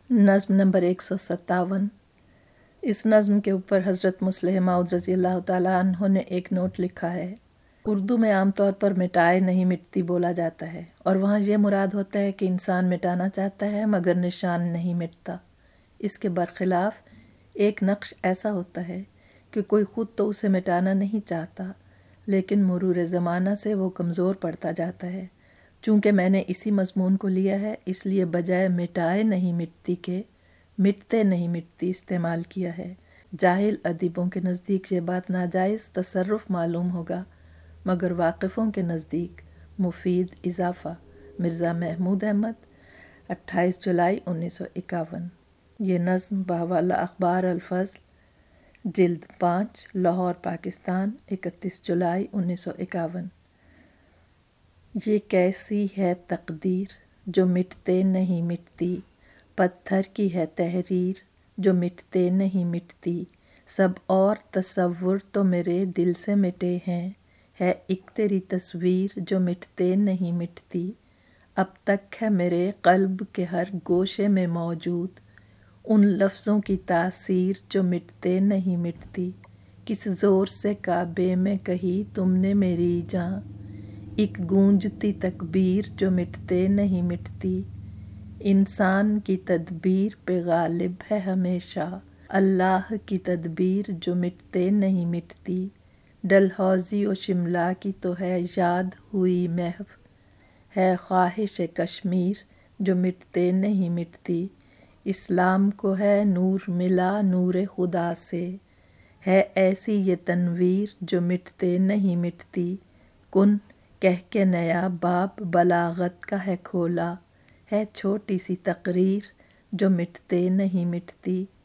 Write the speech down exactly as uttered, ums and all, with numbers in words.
نظم نمبر ایک سو ستاون۔ اس نظم کے اوپر حضرت مصلح موعود رضی اللہ تعالیٰ عنہ نے ایک نوٹ لکھا ہے۔ اردو میں عام طور پر مٹائے نہیں مٹتی بولا جاتا ہے، اور وہاں یہ مراد ہوتا ہے کہ انسان مٹانا چاہتا ہے مگر نشان نہیں مٹتا۔ اس کے برخلاف ایک نقش ایسا ہوتا ہے کہ کوئی خود تو اسے مٹانا نہیں چاہتا، لیکن مرور زمانہ سے وہ کمزور پڑتا جاتا ہے۔ چونکہ میں نے اسی مضمون کو لیا ہے، اس لیے بجائے مٹائے نہیں مٹتی کے مٹتے نہیں مٹتی استعمال کیا ہے۔ جاہل ادیبوں کے نزدیک یہ بات ناجائز تصرف معلوم ہوگا، مگر واقفوں کے نزدیک مفید اضافہ۔ مرزا محمود احمد، اٹھائیس جولائی انیس سو اکاون۔ یہ نظم بحوالہ اخبار الفضل، جلد پانچ، لاہور، پاکستان، اکتیس جولائی انیس سو اکاون۔ یہ کیسی ہے تقدیر جو مٹتے نہیں مٹتی، پتھر کی ہے تحریر جو مٹتے نہیں مٹتی، سب اور تصور تو میرے دل سے مٹے ہیں، ہے ایک تیری تصویر جو مٹتے نہیں مٹتی، اب تک ہے میرے قلب کے ہر گوشے میں موجود ان لفظوں کی تاثیر جو مٹتے نہیں مٹتی، کس زور سے کعبے میں کہی تم نے میری جاں، ایک گونجتی تکبیر جو مٹتے نہیں مٹتی، انسان کی تدبیر پہ غالب ہے ہمیشہ، اللہ کی تدبیر جو مٹتے نہیں مٹتی، ڈلہوزی و شملہ کی تو ہے یاد ہوئی محو، ہے خواہش کشمیر جو مٹتے نہیں مٹتی، اسلام کو ہے نور ملا نور خدا سے، ہے ایسی یہ تنویر جو مٹتے نہیں مٹتی، کن کہہ کے نیا باب بلاغت کا ہے کھولا، ہے چھوٹی سی تقریر جو مٹتے نہیں مٹتی،